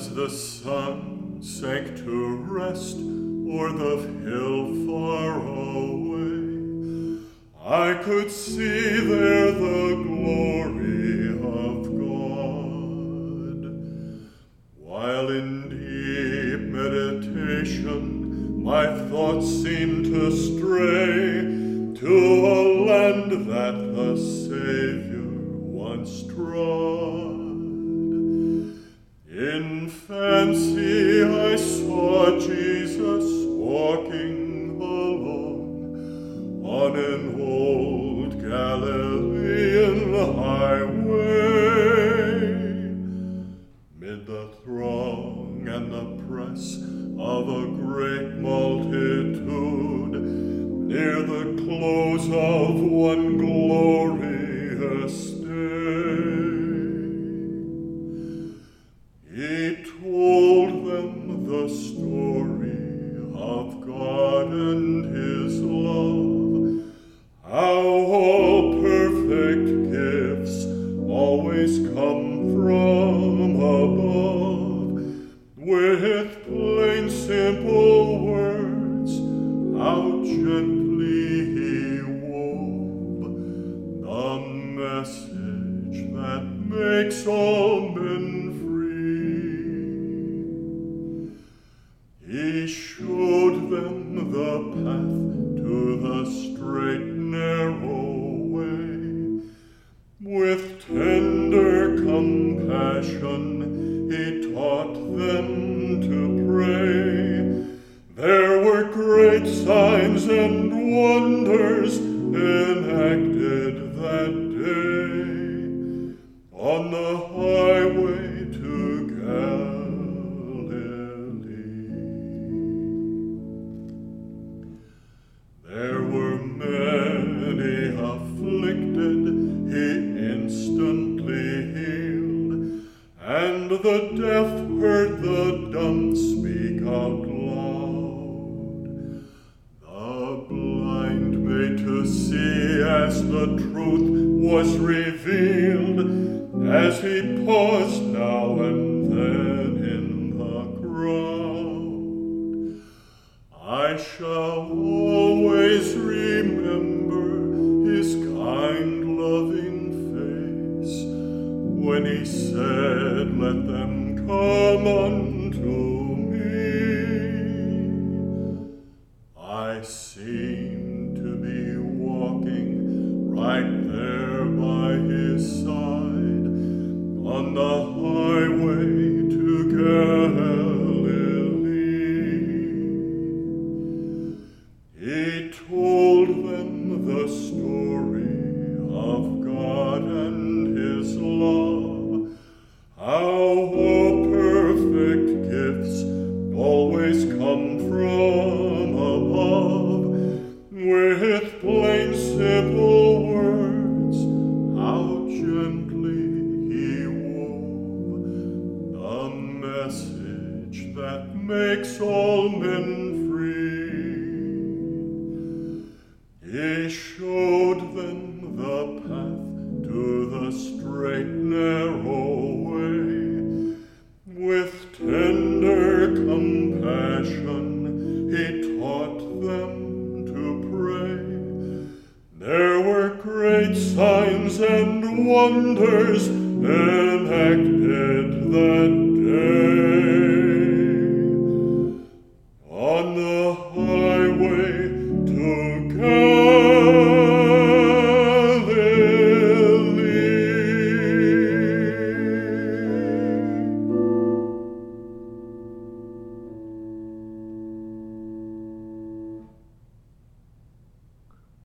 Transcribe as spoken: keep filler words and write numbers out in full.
As the sun sank to rest o'er the hill far away, I could see there the glory of God, while in deep meditation my thoughts seemed to stray to a land that the Savior once trod. In fancy I saw Jesus walking along on an old Galilean highway, mid the throng and the press of a great multitude, near the close of one glorious day. He told them the story of God and his love, how all perfect gifts always come from above, with plain simple words, how gently he wove the message that makes all men free. He showed them the path to the straight narrow way. With tender compassion he taught them to pray. There were great signs and wonders enacted that day on the highway to Galilee. There were many afflicted he instantly healed, and the deaf heard the dumb speak out loud, the blind made to see as the truth was revealed, as he paused now and then in the crowd. I shall always remember his kind, loving face when he said, "Let them come unto me." I seemed to be walking right there by his side on the highway to Galilee. He told them the story of God and his love, how all perfect gifts always come from above, with plain simple words, how gently he wove the message that makes all men free. He showed them the path to the straight narrow way. With tender compassion he taught them to pray. There were great signs and wonders enacted that day.